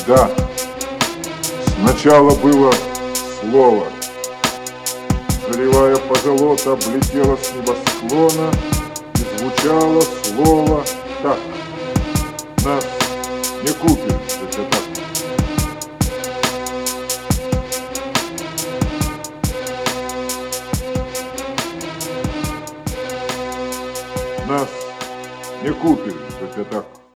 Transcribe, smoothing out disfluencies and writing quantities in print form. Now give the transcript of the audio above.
Да, сначала было слово. Заливая позолота, облетело с небосклона, и звучало слово так. Нас не купишь за пятак. Нас не купишь за пятак.